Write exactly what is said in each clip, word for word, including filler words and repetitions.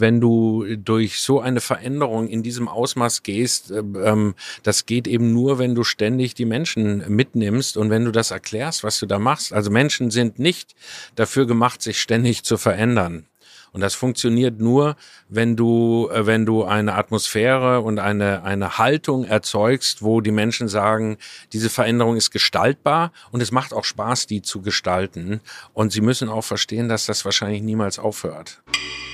Wenn du durch so eine Veränderung in diesem Ausmaß gehst, ähm, das geht eben nur, wenn du ständig die Menschen mitnimmst und wenn du das erklärst, was du da machst. Also Menschen sind nicht dafür gemacht, sich ständig zu verändern. Und das funktioniert nur, wenn du, wenn du eine Atmosphäre und eine, eine Haltung erzeugst, wo die Menschen sagen, diese Veränderung ist gestaltbar und es macht auch Spaß, die zu gestalten. Und sie müssen auch verstehen, dass das wahrscheinlich niemals aufhört.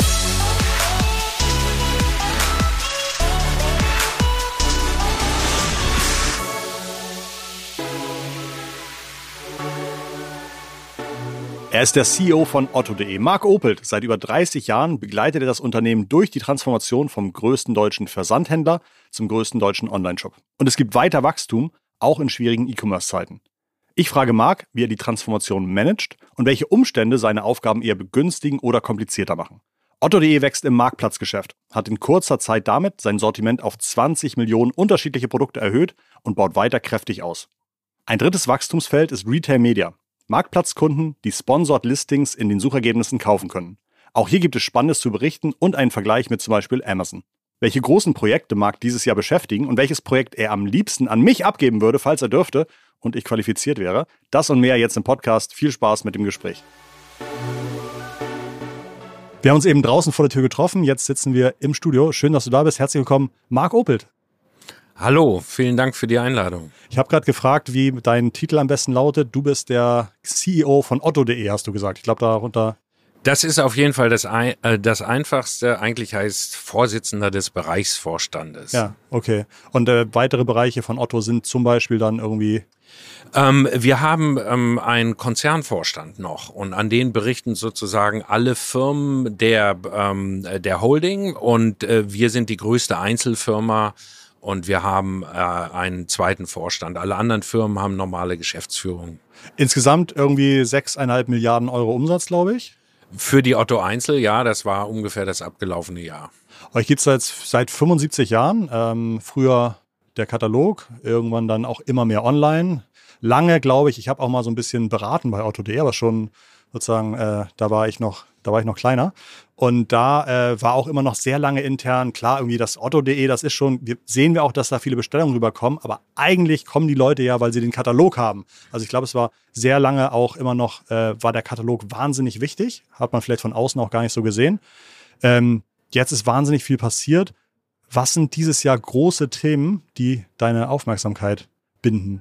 Er ist der C E O von Otto punkt de. Marc Opelt. Seit über dreißig Jahren begleitet er das Unternehmen durch die Transformation vom größten deutschen Versandhändler zum größten deutschen Online-Shop. Und es gibt weiter Wachstum, auch in schwierigen E-Commerce-Zeiten. Ich frage Marc, wie er die Transformation managt und welche Umstände seine Aufgaben eher begünstigen oder komplizierter machen. Otto punkt de wächst im Marktplatzgeschäft, hat in kurzer Zeit damit sein Sortiment auf zwanzig Millionen unterschiedliche Produkte erhöht und baut weiter kräftig aus. Ein drittes Wachstumsfeld ist Retail Media. Marktplatzkunden, die Sponsored Listings in den Suchergebnissen kaufen können. Auch hier gibt es Spannendes zu berichten und einen Vergleich mit zum Beispiel Amazon. Welche großen Projekte Marc dieses Jahr beschäftigen und welches Projekt er am liebsten an mich abgeben würde, falls er dürfte und ich qualifiziert wäre, das und mehr jetzt im Podcast. Viel Spaß mit dem Gespräch. Wir haben uns eben draußen vor der Tür getroffen, jetzt sitzen wir im Studio. Schön, dass du da bist. Herzlich willkommen, Marc Opelt. Hallo, vielen Dank für die Einladung. Ich habe gerade gefragt, wie dein Titel am besten lautet. Du bist der C E O von Otto punkt de, hast du gesagt. Ich glaube, darunter... Das ist auf jeden Fall das, ein, äh, das Einfachste. Eigentlich heißt Vorsitzender des Bereichsvorstandes. Ja, okay. Und äh, weitere Bereiche von Otto sind zum Beispiel dann irgendwie... Ähm, wir haben ähm, einen Konzernvorstand noch und an den berichten sozusagen alle Firmen der, ähm, der Holding und äh, wir sind die größte Einzelfirma. Und wir haben äh, einen zweiten Vorstand. Alle anderen Firmen haben normale Geschäftsführung. Insgesamt irgendwie sechseinhalb Milliarden Euro Umsatz, glaube ich. Für die Otto Einzel, ja, das war ungefähr das abgelaufene Jahr. Euch gibt es seit, seit fünfundsiebzig Jahren. Ähm, früher der Katalog, irgendwann dann auch immer mehr online. Lange, glaube ich, ich habe auch mal so ein bisschen beraten bei Otto punkt de, aber schon sozusagen, äh, da war ich noch, da war ich noch kleiner. Und da äh, war auch immer noch sehr lange intern, klar, irgendwie das Otto punkt de, das ist schon, wir sehen wir auch, dass da viele Bestellungen rüberkommen, aber eigentlich kommen die Leute ja, weil sie den Katalog haben. Also ich glaube, es war sehr lange auch immer noch, äh, war der Katalog wahnsinnig wichtig, hat man vielleicht von außen auch gar nicht so gesehen. Ähm, jetzt ist wahnsinnig viel passiert. Was sind dieses Jahr große Themen, die deine Aufmerksamkeit binden?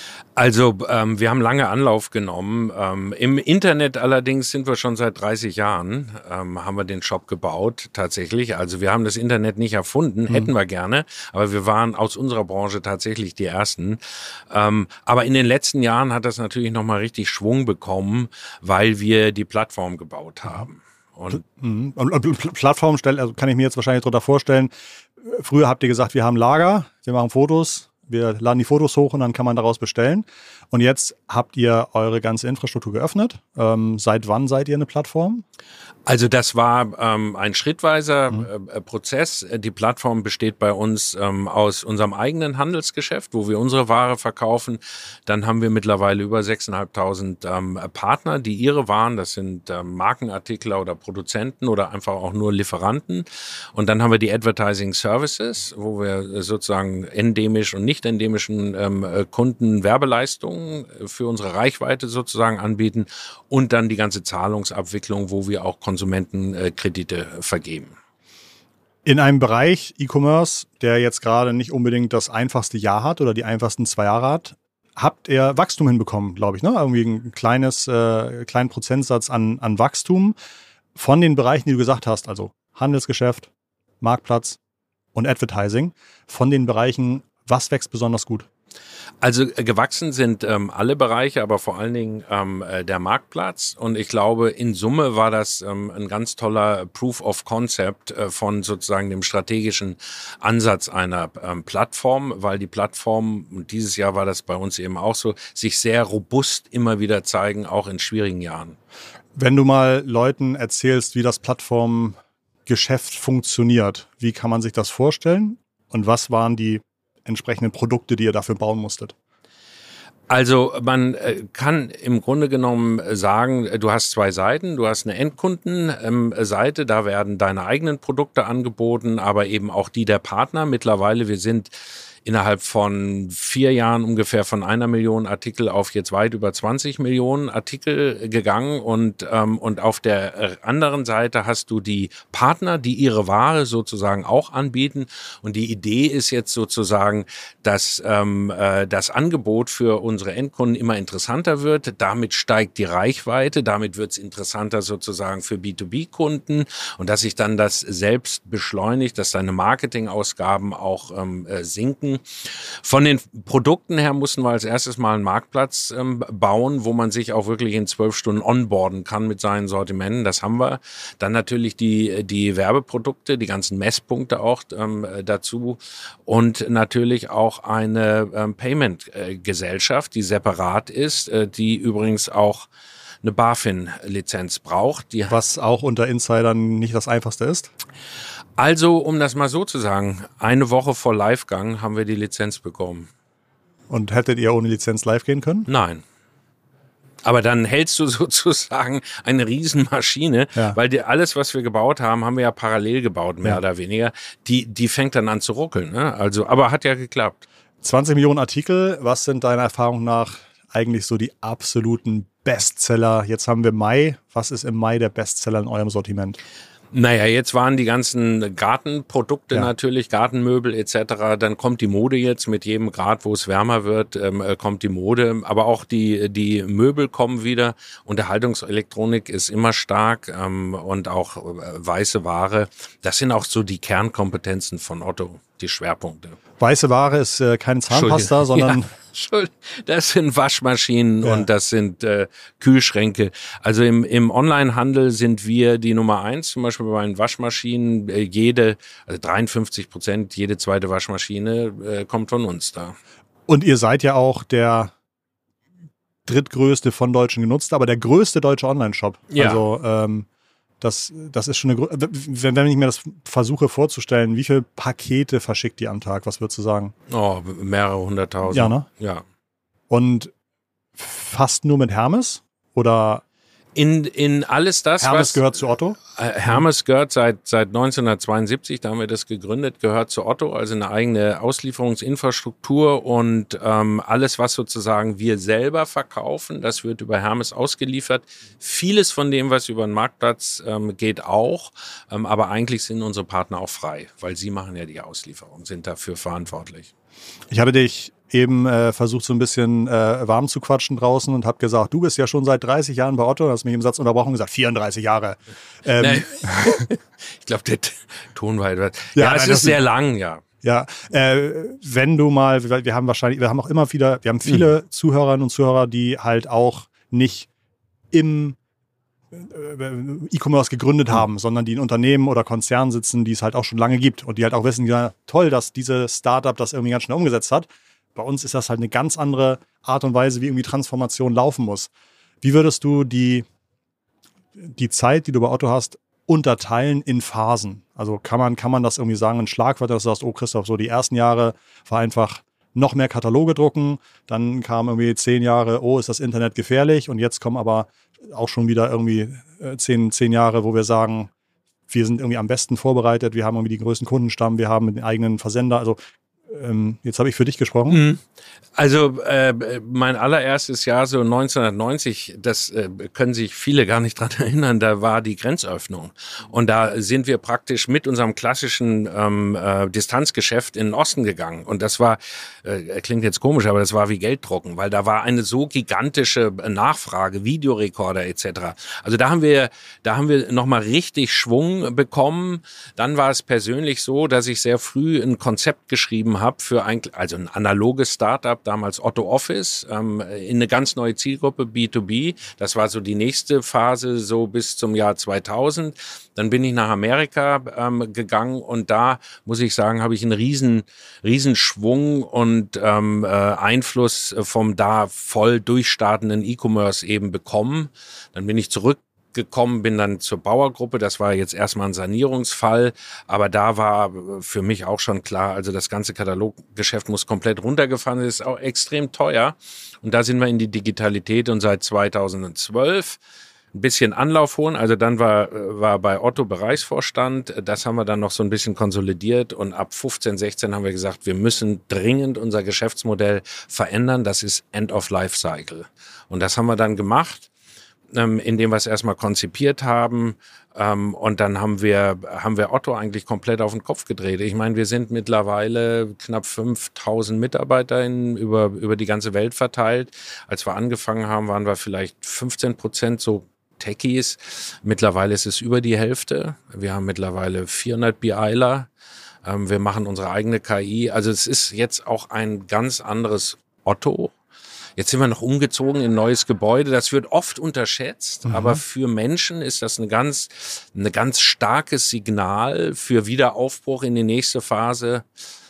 Also ähm, wir haben lange Anlauf genommen. Ähm, Im Internet allerdings sind wir schon seit dreißig Jahren, ähm, haben wir den Shop gebaut tatsächlich. Also wir haben das Internet nicht erfunden, mhm. hätten wir gerne, aber wir waren aus unserer Branche tatsächlich die Ersten. Ähm, aber in den letzten Jahren hat das natürlich nochmal richtig Schwung bekommen, weil wir die Plattform gebaut haben. Und, mhm. Und Plattform also kann ich mir jetzt wahrscheinlich darunter vorstellen, früher habt ihr gesagt, wir haben Lager, wir machen Fotos, wir laden die Fotos hoch und dann kann man daraus bestellen. Und jetzt habt ihr eure ganze Infrastruktur geöffnet. Ähm, seit wann seid ihr eine Plattform? Also das war ähm, ein schrittweiser Mhm. äh, Prozess. Die Plattform besteht bei uns ähm, aus unserem eigenen Handelsgeschäft, wo wir unsere Ware verkaufen. Dann haben wir mittlerweile über sechstausendfünfhundert ähm, Partner, die ihre Waren, das sind ähm, Markenartikler oder Produzenten oder einfach auch nur Lieferanten. Und dann haben wir die Advertising Services, wo wir sozusagen endemisch und nicht endemischen ähm, Kunden Werbeleistungen für unsere Reichweite sozusagen anbieten. Und dann die ganze Zahlungsabwicklung, wo wir auch Konsumentenkredite vergeben. In einem Bereich E-Commerce, der jetzt gerade nicht unbedingt das einfachste Jahr hat oder die einfachsten zwei Jahre hat, habt ihr Wachstum hinbekommen, glaube ich, ne? Irgendwie ein kleines, äh, kleinen Prozentsatz an, an Wachstum von den Bereichen, die du gesagt hast, also Handelsgeschäft, Marktplatz und Advertising. Von den Bereichen, was wächst besonders gut? Also äh, gewachsen sind ähm, alle Bereiche, aber vor allen Dingen ähm, äh, der Marktplatz. Und ich glaube, in Summe war das ähm, ein ganz toller Proof of Concept äh, von sozusagen dem strategischen Ansatz einer ähm, Plattform, weil die Plattform, und dieses Jahr war das bei uns eben auch so, sich sehr robust immer wieder zeigen, auch in schwierigen Jahren. Wenn du mal Leuten erzählst, wie das Plattformgeschäft funktioniert, wie kann man sich das vorstellen? Und was waren die entsprechenden Produkte, die ihr dafür bauen musstet? Also man kann im Grunde genommen sagen, du hast zwei Seiten. Du hast eine Endkundenseite, da werden deine eigenen Produkte angeboten, aber eben auch die der Partner. Mittlerweile, wir sind innerhalb von vier Jahren ungefähr von einer Million Artikel auf jetzt weit über zwanzig Millionen Artikel gegangen und ähm, und auf der anderen Seite hast du die Partner, die ihre Ware sozusagen auch anbieten und die Idee ist jetzt sozusagen, dass ähm, äh, das Angebot für unsere Endkunden immer interessanter wird. Damit steigt die Reichweite, damit wird es interessanter sozusagen für B zwei B-Kunden und dass sich dann das selbst beschleunigt, dass deine Marketingausgaben auch ähm, äh, sinken. Von den Produkten her mussten wir als erstes mal einen Marktplatz ähm, bauen, wo man sich auch wirklich in zwölf Stunden onboarden kann mit seinen Sortimenten. Das haben wir. Dann natürlich die die Werbeprodukte, die ganzen Messpunkte auch ähm, dazu und natürlich auch eine ähm, Payment-Gesellschaft, die separat ist, äh, die übrigens auch eine BaFin-Lizenz braucht. Die Was auch unter Insidern nicht das Einfachste ist? Also, um das mal so zu sagen, eine Woche vor Livegang haben wir die Lizenz bekommen. Und hättet ihr ohne Lizenz live gehen können? Nein. Aber dann hältst du sozusagen eine Riesenmaschine, ja. weil die, alles, was wir gebaut haben, haben wir ja parallel gebaut, mehr ja. oder weniger. Die, die fängt dann an zu ruckeln. Ne? Also, aber hat ja geklappt. zwanzig Millionen Artikel, was sind deiner Erfahrung nach eigentlich so die absoluten Bestseller? Jetzt haben wir Mai. Was ist im Mai der Bestseller in eurem Sortiment? Naja, jetzt waren die ganzen Gartenprodukte ja. natürlich, Gartenmöbel et cetera. Dann kommt die Mode jetzt mit jedem Grad, wo es wärmer wird, ähm, kommt die Mode. Aber auch die die Möbel kommen wieder. Unterhaltungselektronik ist immer stark ähm, und auch äh, weiße Ware. Das sind auch so die Kernkompetenzen von Otto, die Schwerpunkte. Weiße Ware ist äh, keine Zahnpasta, sondern... Ja, das sind Waschmaschinen ja. und das sind äh, Kühlschränke. Also im, im Onlinehandel sind wir die Nummer eins, zum Beispiel bei den Waschmaschinen. Äh, jede, also dreiundfünfzig Prozent, jede zweite Waschmaschine äh, kommt von uns da. Und ihr seid ja auch der drittgrößte von Deutschen genutzt, aber der größte deutsche Online-Shop. Ja. Also ähm, das, das ist schon eine Größe. Wenn, wenn ich mir das versuche vorzustellen, wie viele Pakete verschickt ihr am Tag? Was würdest du sagen? Oh, mehrere hunderttausend. Ja, ne? Ja. Und fast nur mit Hermes? Oder in in alles das, Hermes was gehört zu Otto? Äh, Hermes gehört seit seit neunzehnhundertzweiundsiebzig, da haben wir das gegründet, gehört zu Otto, also eine eigene Auslieferungsinfrastruktur und ähm, alles, was sozusagen wir selber verkaufen, das wird über Hermes ausgeliefert. Vieles von dem, was über den Marktplatz ähm, geht, auch, ähm, aber eigentlich sind unsere Partner auch frei, weil sie machen ja die Auslieferung, sind dafür verantwortlich. Ich hatte dich eben äh, versucht, so ein bisschen äh, warm zu quatschen draußen und habe gesagt, du bist ja schon seit dreißig Jahren bei Otto. Du hast mich im Satz unterbrochen und gesagt, vierunddreißig Jahre. Ähm, ich glaube, der Ton war etwas. Ja, ja, es nein, ist sehr lang, ja. Ja, äh, wenn du mal, wir haben wahrscheinlich, wir haben auch immer wieder, wir haben viele mhm. Zuhörerinnen und Zuhörer, die halt auch nicht im E-Commerce gegründet haben, mhm. sondern die in Unternehmen oder Konzernen sitzen, die es halt auch schon lange gibt und die halt auch wissen, ja, toll, dass diese Startup das irgendwie ganz schnell umgesetzt hat. Bei uns ist das halt eine ganz andere Art und Weise, wie irgendwie Transformation laufen muss. Wie würdest du die, die Zeit, die du bei Otto hast, unterteilen in Phasen? Also kann man, kann man das irgendwie sagen, ein Schlagwort, dass du sagst, oh Christoph, so die ersten Jahre war einfach noch mehr Kataloge drucken, dann kam irgendwie zehn Jahre, oh, ist das Internet gefährlich und jetzt kommen aber auch schon wieder irgendwie zehn, zehn Jahre, wo wir sagen, wir sind irgendwie am besten vorbereitet, wir haben irgendwie den größten Kundenstamm, wir haben den eigenen Versender, also ähm, jetzt habe ich für dich gesprochen. Also äh, mein allererstes Jahr, so neunzehnhundertneunzig, das äh, können sich viele gar nicht dran erinnern, da war die Grenzöffnung. Und da sind wir praktisch mit unserem klassischen ähm, äh, Distanzgeschäft in den Osten gegangen. Und das war, äh, klingt jetzt komisch, aber das war wie Gelddrucken, weil da war eine so gigantische Nachfrage, Videorekorder et cetera. Also da haben wir, da haben wir nochmal richtig Schwung bekommen. Dann war es persönlich so, dass ich sehr früh ein Konzept geschrieben habe für ein, also ein analoges Startup, damals Otto Office, ähm, in eine ganz neue Zielgruppe, B zwei B. Das war so die nächste Phase, so bis zum Jahr zweitausend. Dann bin ich nach Amerika ähm, gegangen und da, muss ich sagen, habe ich einen riesen, riesen Schwung und ähm, äh, Einfluss vom da voll durchstartenden E-Commerce eben bekommen. Dann bin ich zurück gekommen bin dann zur Bauer-Gruppe. Das war jetzt erstmal ein Sanierungsfall, aber da war für mich auch schon klar, also das ganze Kataloggeschäft muss komplett runtergefahren, das ist auch extrem teuer. Und da sind wir in die Digitalität und seit zweitausendzwölf ein bisschen Anlauf holen. Also dann war, war bei Otto Bereichsvorstand. Das haben wir dann noch so ein bisschen konsolidiert. Und ab fünfzehn, sechzehn haben wir gesagt, wir müssen dringend unser Geschäftsmodell verändern. Das ist End of Life Cycle. Und das haben wir dann gemacht, ähm, indem wir es erstmal konzipiert haben. Ähm, und dann haben wir, haben wir Otto eigentlich komplett auf den Kopf gedreht. Ich meine, wir sind mittlerweile knapp fünftausend Mitarbeiter in, über, über die ganze Welt verteilt. Als wir angefangen haben, waren wir vielleicht fünfzehn Prozent so Techies. Mittlerweile ist es über die Hälfte. Wir haben mittlerweile vierhundert BIler. Ähm, wir machen unsere eigene K I. Also es ist jetzt auch ein ganz anderes Otto. Jetzt sind wir noch umgezogen in ein neues Gebäude. Das wird oft unterschätzt, mhm. aber für Menschen ist das ein ganz, ein ganz starkes Signal für Wiederaufbruch in die nächste Phase.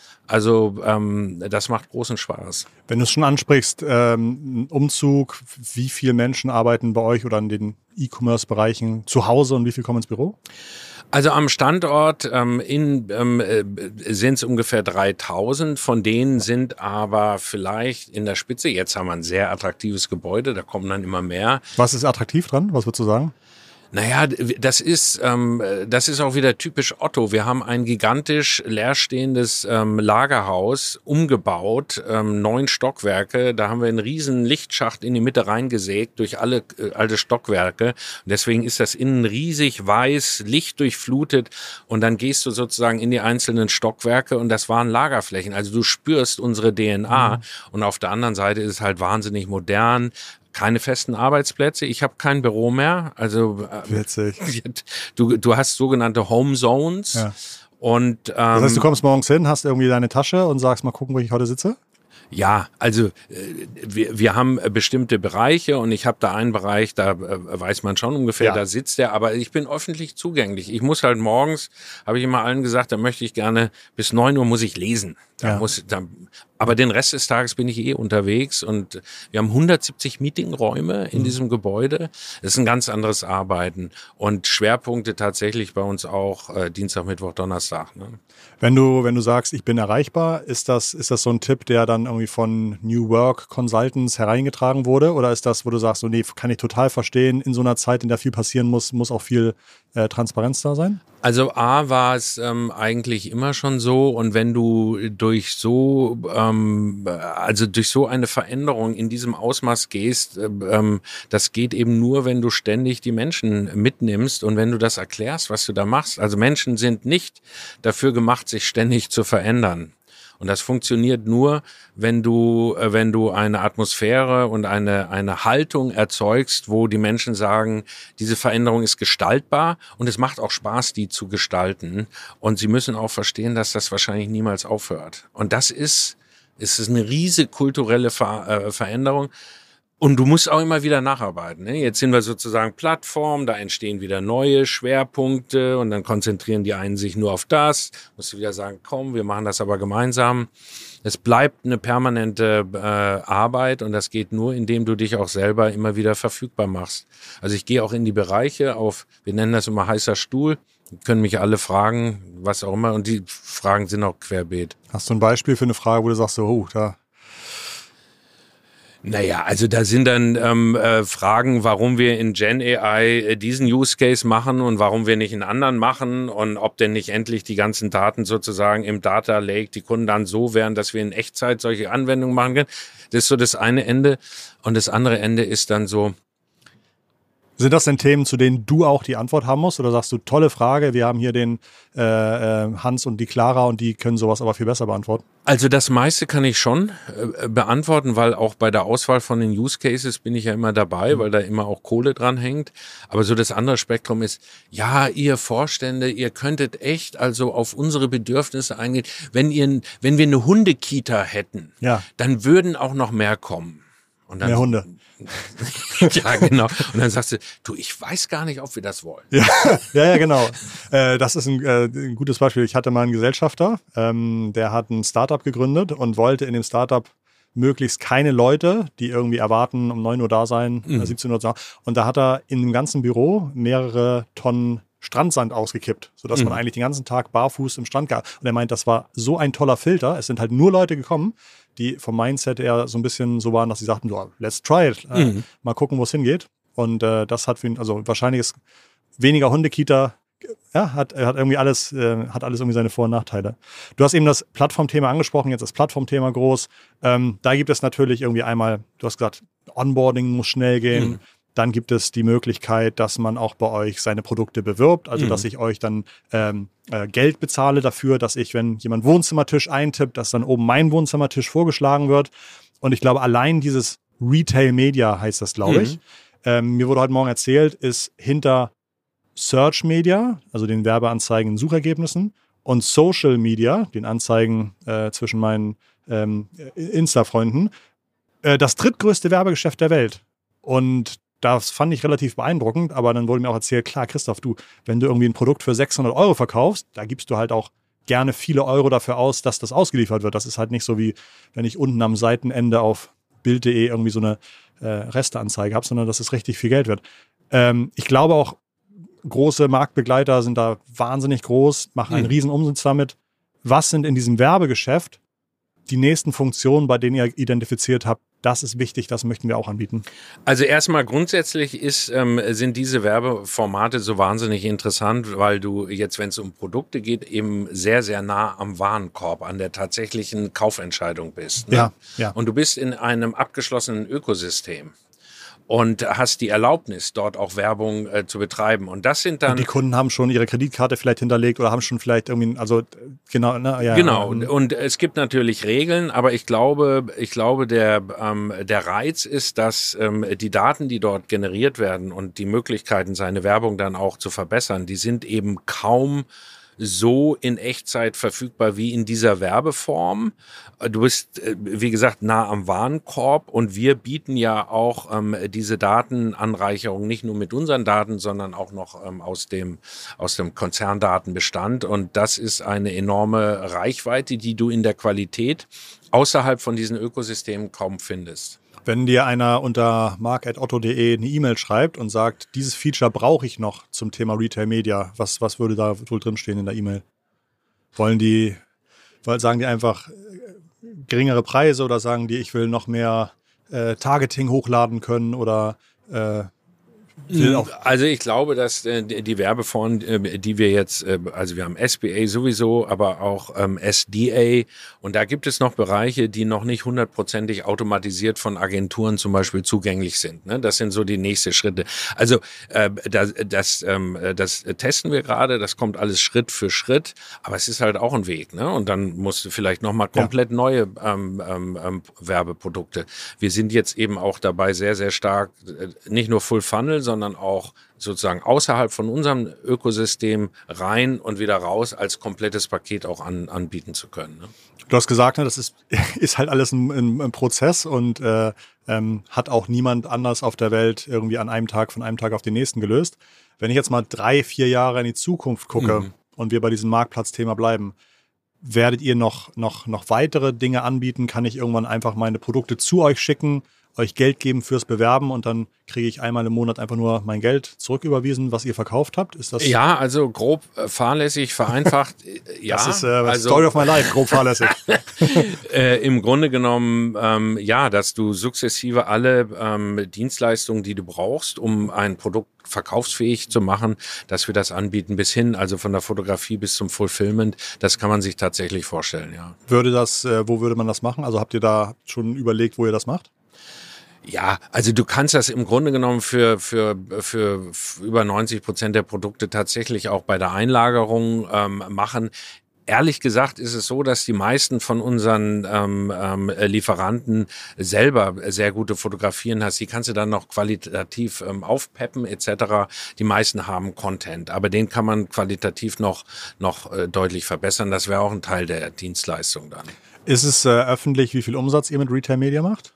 Also ähm, das macht großen Spaß. Wenn du es schon ansprichst, ähm, Umzug, wie viele Menschen arbeiten bei euch oder in den E-Commerce-Bereichen zu Hause und wie viele kommen ins Büro? Also am Standort ähm, in, ähm, äh, sind es ungefähr dreitausend, von denen sind aber vielleicht in der Spitze, jetzt haben wir ein sehr attraktives Gebäude, da kommen dann immer mehr. Was ist attraktiv dran? Was würdest du sagen? Naja, das ist, ähm, das ist auch wieder typisch Otto. Wir haben ein gigantisch leerstehendes ähm, Lagerhaus umgebaut, ähm, neun Stockwerke. Da haben wir einen riesen Lichtschacht in die Mitte reingesägt durch alle äh, alte Stockwerke. Und deswegen ist das innen riesig weiß, lichtdurchflutet. Und dann gehst du sozusagen in die einzelnen Stockwerke und das waren Lagerflächen. Also du spürst unsere D N A. Mhm. Und auf der anderen Seite ist es halt wahnsinnig modern. Keine festen Arbeitsplätze. Ich habe kein Büro mehr. Also witzig. Du, du hast sogenannte Home Zones. Ja. Und, ähm, das heißt, du kommst morgens hin, hast irgendwie deine Tasche und sagst, mal gucken, wo ich heute sitze? Ja, also äh, wir, wir haben bestimmte Bereiche und ich habe da einen Bereich, da äh, weiß man schon ungefähr, ja. Da sitzt der, aber ich bin öffentlich zugänglich. Ich muss halt morgens, habe ich immer allen gesagt, da möchte ich gerne, bis neun Uhr muss ich lesen. Da ja. muss, da, aber den Rest des Tages bin ich eh unterwegs und wir haben hundertsiebzig Meetingräume in mhm. diesem Gebäude. Das ist ein ganz anderes Arbeiten und Schwerpunkte tatsächlich bei uns auch äh, Dienstag, Mittwoch, Donnerstag. Ne? Wenn du, wenn du sagst, ich bin erreichbar, ist das, ist das so ein Tipp, der dann irgendwie von New Work Consultants hereingetragen wurde? Oder ist das, wo du sagst, so, nee, kann ich total verstehen, in so einer Zeit, in der viel passieren muss, muss auch viel äh, Transparenz da sein? Also A war es ähm, eigentlich immer schon so und wenn du durch so ähm, also durch so eine Veränderung in diesem Ausmaß gehst, ähm, das geht eben nur, wenn du ständig die Menschen mitnimmst und wenn du das erklärst, was du da machst. Also Menschen sind nicht dafür gemacht, sich ständig zu verändern. Und das funktioniert nur, wenn du, wenn du eine Atmosphäre und eine, eine Haltung erzeugst, wo die Menschen sagen, diese Veränderung ist gestaltbar und es macht auch Spaß, die zu gestalten. Und sie müssen auch verstehen, dass das wahrscheinlich niemals aufhört. Und das ist, ist eine riesige kulturelle Ver, äh, Veränderung. Und du musst auch immer wieder nacharbeiten. Ne? Jetzt sind wir sozusagen Plattform, da entstehen wieder neue Schwerpunkte und dann konzentrieren die einen sich nur auf das. Musst du wieder sagen, komm, wir machen das aber gemeinsam. Es bleibt eine permanente äh, Arbeit und das geht nur, indem du dich auch selber immer wieder verfügbar machst. Also ich gehe auch in die Bereiche auf, wir nennen das immer heißer Stuhl, können mich alle fragen, was auch immer und die Fragen sind auch querbeet. Hast du ein Beispiel für eine Frage, wo du sagst, so, oh, da... Naja, also da sind dann ähm, äh, Fragen, warum wir in Gen A I äh, diesen Use Case machen und warum wir nicht einen anderen machen und ob denn nicht endlich die ganzen Daten sozusagen im Data Lake die Kunden dann so wären, dass wir in Echtzeit solche Anwendungen machen können. Das ist so das eine Ende und das andere Ende ist dann so. Sind das denn Themen, zu denen du auch die Antwort haben musst? Oder sagst du, tolle Frage, wir haben hier den äh, Hans und die Clara und die können sowas aber viel besser beantworten? Also das meiste kann ich schon äh, beantworten, weil auch bei der Auswahl von den Use Cases bin ich ja immer dabei, mhm. weil da immer auch Kohle dran hängt. Aber so das andere Spektrum ist, ja, ihr Vorstände, ihr könntet echt also auf unsere Bedürfnisse eingehen. Wenn ihr, wenn wir eine Hundekita hätten, ja. dann würden auch noch mehr kommen. Und dann, mehr Hunde. Ja, genau. Und dann sagst du, du, ich weiß gar nicht, ob wir das wollen. Ja, ja, ja genau. Äh, das ist ein, äh, ein gutes Beispiel. Ich hatte mal einen Gesellschafter, ähm, der hat ein Startup gegründet und wollte in dem Startup möglichst keine Leute, die irgendwie erwarten, um neun Uhr da sein, mhm. siebzehn Uhr da. Und da hat er in dem ganzen Büro mehrere Tonnen Strandsand ausgekippt, sodass mhm. man eigentlich den ganzen Tag barfuß im Strand gab. Und er meint, das war so ein toller Filter. Es sind halt nur Leute gekommen, die vom Mindset eher so ein bisschen so waren, dass sie sagten, so, let's try it. Äh, mhm. Mal gucken, wo es hingeht. Und äh, das hat für ihn, also wahrscheinlich ist weniger Hundekita, ja, hat, hat irgendwie alles, äh, hat alles irgendwie seine Vor- und Nachteile. Du hast eben das Plattformthema angesprochen, jetzt das Plattformthema groß. Ähm, da gibt es natürlich irgendwie einmal, du hast gesagt, Onboarding muss schnell gehen. Mhm. Dann gibt es die Möglichkeit, dass man auch bei euch seine Produkte bewirbt, also mhm. dass ich euch dann ähm, äh, Geld bezahle dafür, dass ich, wenn jemand Wohnzimmertisch eintippt, dass dann oben mein Wohnzimmertisch vorgeschlagen wird. Und ich glaube, allein dieses Retail Media heißt das, glaube mhm. ich. Ähm, mir wurde heute Morgen erzählt, ist hinter Search Media, also den Werbeanzeigen in Suchergebnissen, und Social Media, den Anzeigen äh, zwischen meinen ähm, Insta-Freunden, äh, das drittgrößte Werbegeschäft der Welt. Und das fand ich relativ beeindruckend, aber dann wurde mir auch erzählt, klar, Christoph, du, wenn du irgendwie ein Produkt für sechshundert Euro verkaufst, da gibst du halt auch gerne viele Euro dafür aus, dass das ausgeliefert wird. Das ist halt nicht so wie, wenn ich unten am Seitenende auf Bild punkt de irgendwie so eine äh, Resteanzeige habe, sondern dass es richtig viel Geld wird. Ähm, ich glaube auch, große Marktbegleiter sind da wahnsinnig groß, machen einen mhm. riesen Umsatz damit. Was sind in diesem Werbegeschäft die nächsten Funktionen, bei denen ihr identifiziert habt, das ist wichtig, das möchten wir auch anbieten? Also erstmal grundsätzlich ist, ähm, sind diese Werbeformate so wahnsinnig interessant, weil du jetzt, wenn es um Produkte geht, eben sehr, sehr nah am Warenkorb, an der tatsächlichen Kaufentscheidung bist. Ne? Ja, ja. Und du bist in einem abgeschlossenen Ökosystem und hast die Erlaubnis, dort auch Werbung äh, zu betreiben. Und das sind dann... Und die Kunden haben schon ihre Kreditkarte vielleicht hinterlegt oder haben schon vielleicht irgendwie, also genau, ne, ja. Genau, und es gibt natürlich Regeln, aber ich glaube, ich glaube, der, ähm, der Reiz ist, dass ähm, die Daten, die dort generiert werden und die Möglichkeiten, seine Werbung dann auch zu verbessern, die sind eben kaum so in Echtzeit verfügbar wie in dieser Werbeform. Du bist, wie gesagt, nah am Warenkorb und wir bieten ja auch ähm, diese Datenanreicherung nicht nur mit unseren Daten, sondern auch noch ähm, aus dem, aus dem Konzerndatenbestand. Und das ist eine enorme Reichweite, die du in der Qualität außerhalb von diesen Ökosystemen kaum findest. Wenn dir einer unter mark at otto punkt de eine E-Mail schreibt und sagt, dieses Feature brauche ich noch zum Thema Retail Media, was, was würde da wohl drinstehen in der E-Mail? Wollen die, sagen die einfach geringere Preise oder sagen die, ich will noch mehr äh, Targeting hochladen können oder äh, also ich glaube, dass äh, die Werbeformen, äh, die wir jetzt, äh, also wir haben S B A sowieso, aber auch ähm, S D A und da gibt es noch Bereiche, die noch nicht hundertprozentig automatisiert von Agenturen zum Beispiel zugänglich sind. Ne? Das sind so die nächsten Schritte. Also äh, das, das, ähm, das testen wir gerade, das kommt alles Schritt für Schritt, aber es ist halt auch ein Weg. Ne? Und dann musst du vielleicht nochmal komplett ja. neue ähm, ähm, Werbeprodukte. Wir sind jetzt eben auch dabei sehr, sehr stark, äh, nicht nur Full Funnel, sondern auch sozusagen außerhalb von unserem Ökosystem rein und wieder raus als komplettes Paket auch an, anbieten zu können. Ne? Du hast gesagt, ne, das ist, ist halt alles ein, ein, ein Prozess und äh, ähm, hat auch niemand anders auf der Welt irgendwie an einem Tag, von einem Tag auf den nächsten gelöst. Wenn ich jetzt mal drei, vier Jahre in die Zukunft gucke mhm. und wir bei diesem Marktplatzthema bleiben, werdet ihr noch, noch, noch weitere Dinge anbieten? Kann ich irgendwann einfach meine Produkte zu euch schicken, euch Geld geben fürs Bewerben und dann kriege ich einmal im Monat einfach nur mein Geld zurücküberwiesen, was ihr verkauft habt? Ist das? Ja, also grob äh, fahrlässig, vereinfacht. ja, das ist äh, also, Story of my life, grob fahrlässig. äh, Im Grunde genommen, ähm, ja, dass du sukzessive alle ähm, Dienstleistungen, die du brauchst, um ein Produkt verkaufsfähig zu machen, dass wir das anbieten bis hin, also von der Fotografie bis zum Fulfillment, das kann man sich tatsächlich vorstellen, ja. Würde das, äh, wo würde man das machen? Also habt ihr da schon überlegt, wo ihr das macht? Ja, also du kannst das im Grunde genommen für für für über neunzig Prozent der Produkte tatsächlich auch bei der Einlagerung ähm, machen. Ehrlich gesagt ist es so, dass die meisten von unseren ähm, ähm, Lieferanten selber sehr gute Fotografien hast. Die kannst du dann noch qualitativ ähm, aufpeppen et cetera. Die meisten haben Content, aber den kann man qualitativ noch noch äh, deutlich verbessern. Das wäre auch ein Teil der Dienstleistung dann. Ist es äh, öffentlich, wie viel Umsatz ihr mit Retail Media macht?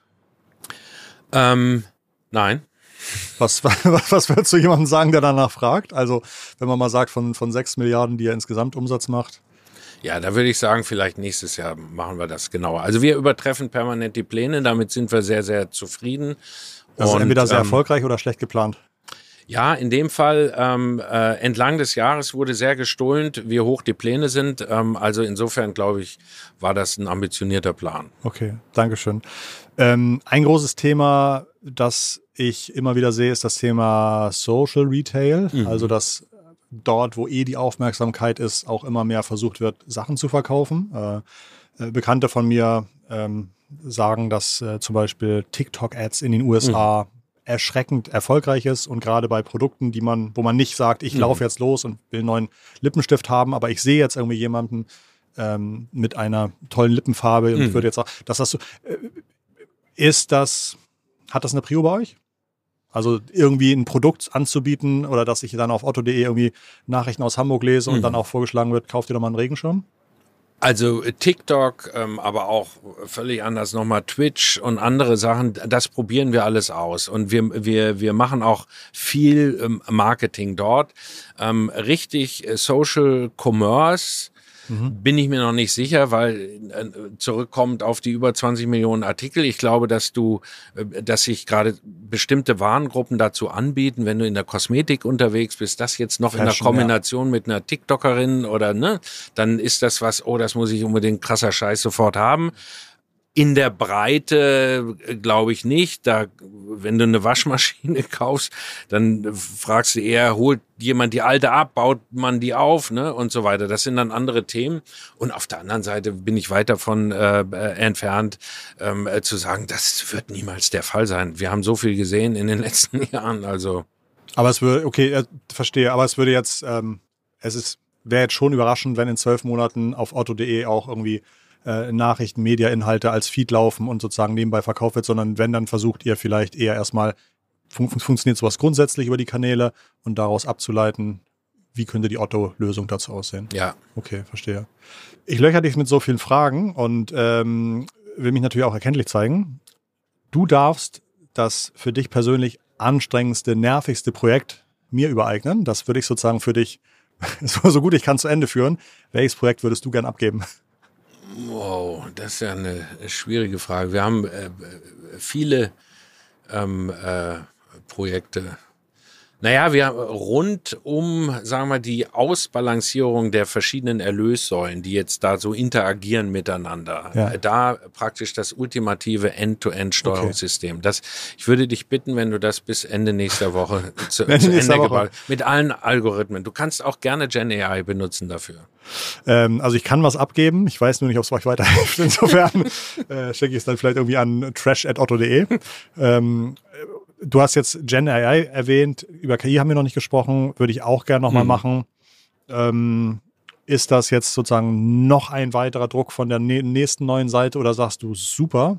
Ähm, nein. Was, was, was würdest du jemandem sagen, der danach fragt? Also, wenn man mal sagt, von, von sechs Milliarden, die er insgesamt Umsatz macht. Ja, da würde ich sagen, vielleicht nächstes Jahr machen wir das genauer. Also wir übertreffen permanent die Pläne, damit sind wir sehr, sehr zufrieden. Also und, entweder sehr ähm, erfolgreich oder schlecht geplant. Ja, in dem Fall ähm, äh, entlang des Jahres wurde sehr gestohlen, wie hoch die Pläne sind. Ähm, also insofern, glaube ich, war das ein ambitionierter Plan. Okay, Dankeschön. Ähm, ein großes Thema, das ich immer wieder sehe, ist das Thema Social Retail. Mhm. Also dass dort, wo eh die Aufmerksamkeit ist, auch immer mehr versucht wird, Sachen zu verkaufen. Äh, äh, Bekannte von mir ähm, sagen, dass äh, zum Beispiel TikTok-Ads in den U S A mhm. erschreckend erfolgreich ist und gerade bei Produkten, die man, wo man nicht sagt, ich mhm. laufe jetzt los und will einen neuen Lippenstift haben, aber ich sehe jetzt irgendwie jemanden ähm, mit einer tollen Lippenfarbe und mhm. würde jetzt auch, dass das so, äh, ist das, hat das eine Prio bei euch? Also irgendwie ein Produkt anzubieten oder dass ich dann auf otto punkt de irgendwie Nachrichten aus Hamburg lese und mhm. dann auch vorgeschlagen wird, kauft ihr doch mal einen Regenschirm? Also TikTok, ähm, aber auch völlig anders nochmal Twitch und andere Sachen, das probieren wir alles aus. Und wir wir wir machen auch viel ähm, Marketing dort. Ähm, richtig äh, Social Commerce mhm. bin ich mir noch nicht sicher, weil äh, zurückkommt auf die über zwanzig Millionen Artikel. Ich glaube, dass du, äh, dass sich gerade bestimmte Warengruppen dazu anbieten, wenn du in der Kosmetik unterwegs bist, das jetzt noch Fashion, in der Kombination ja. mit einer TikTokerin oder ne, dann ist das was, oh, das muss ich unbedingt krasser Scheiß sofort haben. In der Breite glaube ich nicht. Da, wenn du eine Waschmaschine kaufst, dann fragst du eher, holt jemand die alte ab, baut man die auf, ne, und so weiter. Das sind dann andere Themen. Und auf der anderen Seite bin ich weit davon äh, entfernt, ähm, äh, zu sagen, das wird niemals der Fall sein. Wir haben so viel gesehen in den letzten Jahren, also. Aber es würde, okay, äh, verstehe, aber es würde jetzt, ähm, es ist, wäre jetzt schon überraschend, wenn in zwölf Monaten auf otto punkt de auch irgendwie Äh, Nachrichten, Media-Inhalte als Feed laufen und sozusagen nebenbei verkauft wird, sondern wenn, dann versucht ihr vielleicht eher erstmal, fun- funktioniert sowas grundsätzlich über die Kanäle und daraus abzuleiten, wie könnte die Otto-Lösung dazu aussehen? Ja. Okay, verstehe. Ich löcher dich mit so vielen Fragen und ähm, will mich natürlich auch erkenntlich zeigen. Du darfst das für dich persönlich anstrengendste, nervigste Projekt mir übereignen. Das würde ich sozusagen für dich so, so gut ich kann zu Ende führen. Welches Projekt würdest du gern abgeben? Wow, das ist ja eine schwierige Frage. Wir haben äh, viele ähm, äh, Projekte. Naja, wir haben rund um, sagen wir, die Ausbalancierung der verschiedenen Erlössäulen, die jetzt da so interagieren miteinander. Ja. Da praktisch das ultimative End-to-End-Steuerungssystem. Okay. Das, ich würde dich bitten, wenn du das bis Ende nächster Woche zu, zu Ende gebaut hast. Mit allen Algorithmen. Du kannst auch gerne Gen A I benutzen dafür. Ähm, also ich kann was abgeben. Ich weiß nur nicht, ob es euch weiterhilft. Insofern äh, schicke ich es dann vielleicht irgendwie an trash at otto punkt de. ähm, Du hast jetzt Gen A I erwähnt, über K I haben wir noch nicht gesprochen, würde ich auch gerne nochmal hm. machen. Ähm, ist das jetzt sozusagen noch ein weiterer Druck von der ne- nächsten neuen Seite oder sagst du, super,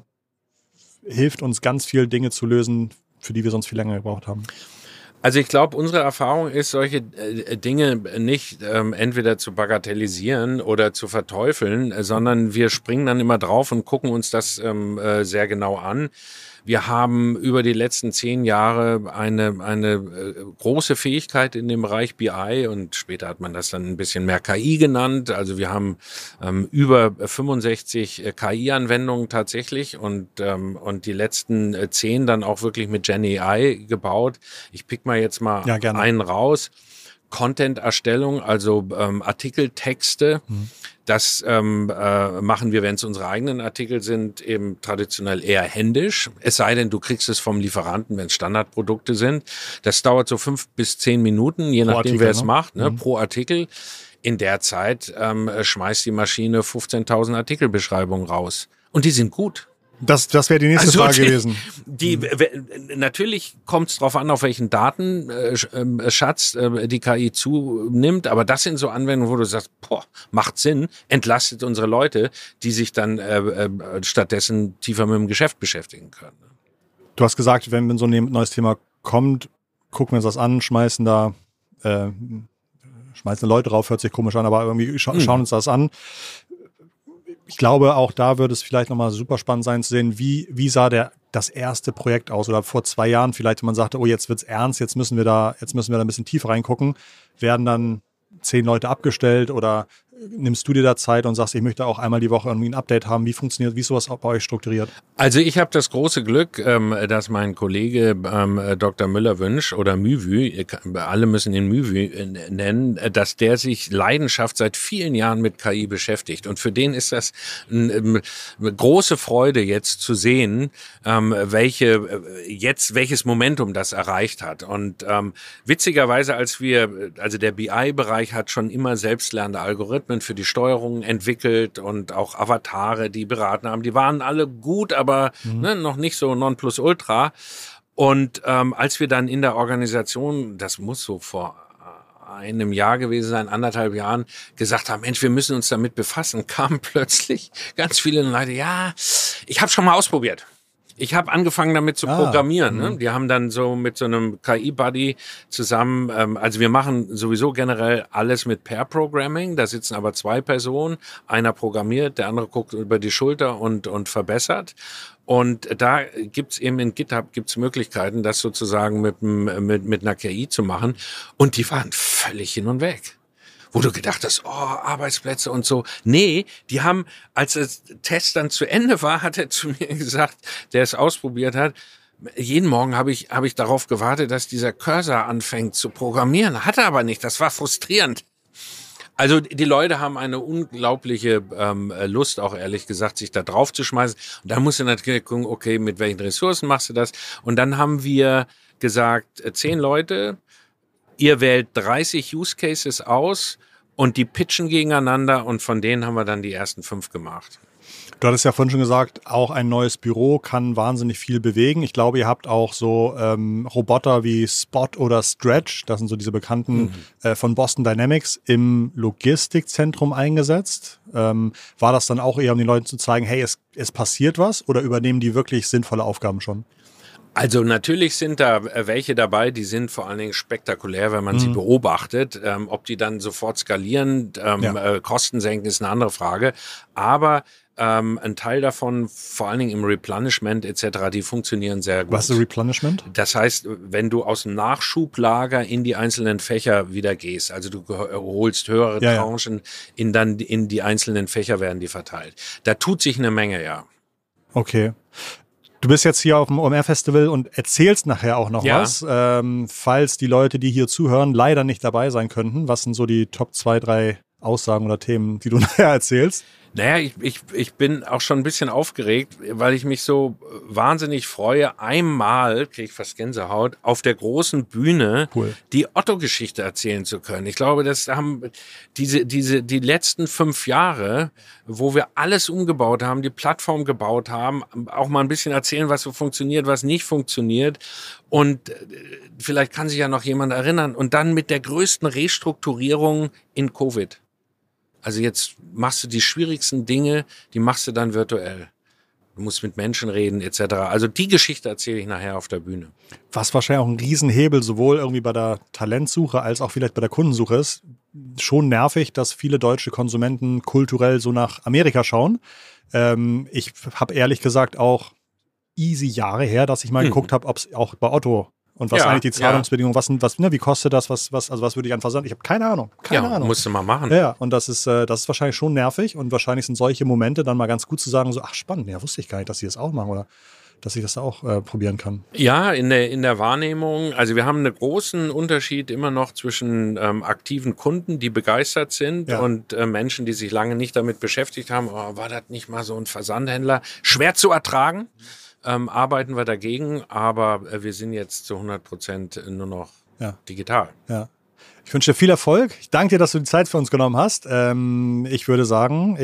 hilft uns ganz viele Dinge zu lösen, für die wir sonst viel länger gebraucht haben? Also ich glaube, unsere Erfahrung ist, solche äh, Dinge nicht ähm, entweder zu bagatellisieren oder zu verteufeln, äh, sondern wir springen dann immer drauf und gucken uns das ähm, äh, sehr genau an. Wir haben über die letzten zehn Jahre eine, eine äh, große Fähigkeit in dem Bereich B I und später hat man das dann ein bisschen mehr K I genannt. Also wir haben ähm, über fünfundsechzig äh, K I-Anwendungen tatsächlich und, ähm, und die letzten äh, zehn dann auch wirklich mit Gen A I gebaut. Ich pick mal jetzt mal ja, einen raus. Content-Erstellung, also ähm, Artikeltexte, mhm. das ähm, äh, machen wir, wenn es unsere eigenen Artikel sind, eben traditionell eher händisch. Es sei denn, du kriegst es vom Lieferanten, wenn es Standardprodukte sind. Das dauert so fünf bis zehn Minuten, je pro nachdem, Artikel, wer es ne? macht, ne, mhm. pro Artikel. In der Zeit ähm, schmeißt die Maschine fünfzehntausend Artikelbeschreibungen raus. Und die sind gut. Das, das wäre die nächste also Frage die, gewesen. Die, mhm. Natürlich kommt es darauf an, auf welchen Datenschatz äh, die K I zunimmt, aber das sind so Anwendungen, wo du sagst, boah, macht Sinn, entlastet unsere Leute, die sich dann äh, äh, stattdessen tiefer mit dem Geschäft beschäftigen können. Du hast gesagt, wenn, wenn so ein neues Thema kommt, gucken wir uns das an, schmeißen da äh, schmeißen Leute drauf, hört sich komisch an, aber irgendwie scha- mhm. schauen uns das an. Ich glaube, auch da würde es vielleicht nochmal super spannend sein zu sehen, wie, wie sah der, das erste Projekt aus oder vor zwei Jahren vielleicht, wenn man sagte, oh, jetzt wird's ernst, jetzt müssen wir da, jetzt müssen wir da ein bisschen tiefer reingucken, werden dann zehn Leute abgestellt oder nimmst du dir da Zeit und sagst, ich möchte auch einmal die Woche irgendwie ein Update haben? Wie funktioniert, wie ist sowas bei euch strukturiert? Also ich habe das große Glück, ähm, dass mein Kollege ähm, Doktor Müller-Wünsch oder Müvü, alle müssen ihn Müvü nennen, dass der sich Leidenschaft seit vielen Jahren mit K I beschäftigt. Und für den ist das eine, eine große Freude jetzt zu sehen, ähm, welche jetzt welches Momentum das erreicht hat. Und ähm, witzigerweise, als wir, also der B I-Bereich hat schon immer selbstlernende Algorithmen für die Steuerung entwickelt und auch Avatare, die beraten haben. Die waren alle gut, aber mhm. ne, noch nicht so Nonplusultra. Und ähm, als wir dann in der Organisation, das muss so vor einem Jahr gewesen sein, anderthalb Jahren, gesagt haben, Mensch, wir müssen uns damit befassen, kamen plötzlich ganz viele Leute, ja, ich habe schon mal ausprobiert. Ich habe angefangen damit zu programmieren. Ah, ne? Die haben dann so mit so einem K I-Buddy zusammen, ähm, also wir machen sowieso generell alles mit Pair-Programming, da sitzen aber zwei Personen, einer programmiert, der andere guckt über die Schulter und und verbessert. Und da gibt's eben in GitHub gibt's Möglichkeiten, das sozusagen mit, mit, mit einer K I zu machen. Und die waren völlig hin und weg. Wo du gedacht hast, oh, Arbeitsplätze und so. Nee, die haben, als der Test dann zu Ende war, hat er zu mir gesagt, der es ausprobiert hat, jeden Morgen habe ich, habe ich darauf gewartet, dass dieser Cursor anfängt zu programmieren. Hat er aber nicht, das war frustrierend. Also die Leute haben eine unglaubliche ähm, Lust, auch ehrlich gesagt, sich da drauf zu schmeißen. Und dann musst du natürlich gucken, okay, mit welchen Ressourcen machst du das? Und dann haben wir gesagt, zehn Leute, ihr wählt dreißig Use Cases aus und die pitchen gegeneinander und von denen haben wir dann die ersten fünf gemacht. Du hattest ja vorhin schon gesagt, auch ein neues Büro kann wahnsinnig viel bewegen. Ich glaube, ihr habt auch so ähm, Roboter wie Spot oder Stretch, das sind so diese bekannten mhm. äh, von Boston Dynamics, im Logistikzentrum eingesetzt. Ähm, war das dann auch eher, um den Leuten zu zeigen, hey, es, es passiert was, oder übernehmen die wirklich sinnvolle Aufgaben schon? Also natürlich sind da welche dabei, die sind vor allen Dingen spektakulär, wenn man mhm. sie beobachtet. Ähm, ob die dann sofort skalieren, ähm, ja. äh, Kosten senken, ist eine andere Frage. Aber ähm, ein Teil davon, vor allen Dingen im Replenishment et cetera, die funktionieren sehr gut. Was ist Replenishment? Das heißt, wenn du aus dem Nachschublager in die einzelnen Fächer wieder gehst, also du holst höhere ja, Tranchen, ja. in dann in die einzelnen Fächer werden die verteilt. Da tut sich eine Menge, ja. Okay. Du bist jetzt hier auf dem O M R-Festival und erzählst nachher auch noch ja. was. Ähm, falls die Leute, die hier zuhören, leider nicht dabei sein könnten, was sind so die Top zwei, drei Aussagen oder Themen, die du nachher erzählst? Naja, ich, ich, ich bin auch schon ein bisschen aufgeregt, weil ich mich so wahnsinnig freue, einmal, kriege ich fast Gänsehaut, auf der großen Bühne cool. die Otto-Geschichte erzählen zu können. Ich glaube, das haben diese, diese, die letzten fünf Jahre, wo wir alles umgebaut haben, die Plattform gebaut haben, auch mal ein bisschen erzählen, was so funktioniert, was nicht funktioniert. Und vielleicht kann sich ja noch jemand erinnern. Und dann mit der größten Restrukturierung in Covid. Also jetzt machst du die schwierigsten Dinge, die machst du dann virtuell. Du musst mit Menschen reden et cetera. Also die Geschichte erzähle ich nachher auf der Bühne. Was wahrscheinlich auch ein Riesenhebel sowohl irgendwie bei der Talentsuche als auch vielleicht bei der Kundensuche ist. Schon nervig, dass viele deutsche Konsumenten kulturell so nach Amerika schauen. Ähm, ich habe ehrlich gesagt auch easy Jahre her, dass ich mal hm. geguckt habe, ob es auch bei Otto und was ja, eigentlich die Zahlungsbedingungen, ja. was, was, ne, wie kostet das, was, was, also was würde ich an Versand? Ich habe keine Ahnung. Keine ja, Ahnung. Musst du mal machen. Ja, und das ist, äh, das ist wahrscheinlich schon nervig und wahrscheinlich sind solche Momente dann mal ganz gut zu sagen, so, ach spannend, ja, wusste ich gar nicht, dass sie das auch machen oder dass ich das auch äh, probieren kann. Ja, in der, in der Wahrnehmung, also wir haben einen großen Unterschied immer noch zwischen ähm, aktiven Kunden, die begeistert sind ja. und äh, Menschen, die sich lange nicht damit beschäftigt haben, oh, war das nicht mal so ein Versandhändler? Schwer zu ertragen. Ähm, arbeiten wir dagegen, aber äh, wir sind jetzt zu hundert Prozent nur noch ja. digital. Ja. Ich wünsche dir viel Erfolg. Ich danke dir, dass du die Zeit für uns genommen hast. Ähm, ich würde sagen,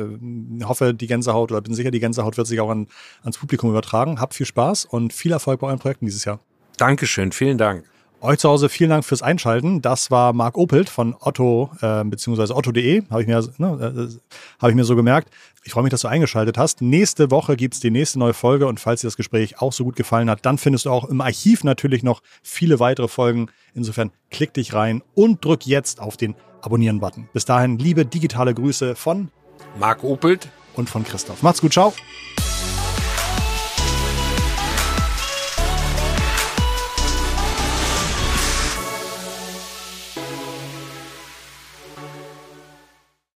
ich hoffe, die Gänsehaut oder bin sicher, die Gänsehaut wird sich auch an, ans Publikum übertragen. Habt viel Spaß und viel Erfolg bei euren Projekten dieses Jahr. Dankeschön, vielen Dank. Euch zu Hause vielen Dank fürs Einschalten. Das war Marc Opelt von Otto, äh, beziehungsweise otto punkt de, habe ich, mir, ne, äh, hab ich mir so gemerkt. Ich freue mich, dass du eingeschaltet hast. Nächste Woche gibt's die nächste neue Folge und falls dir das Gespräch auch so gut gefallen hat, dann findest du auch im Archiv natürlich noch viele weitere Folgen. Insofern klick dich rein und drück jetzt auf den Abonnieren-Button. Bis dahin, liebe digitale Grüße von Marc Opelt und von Christoph. Macht's gut, ciao.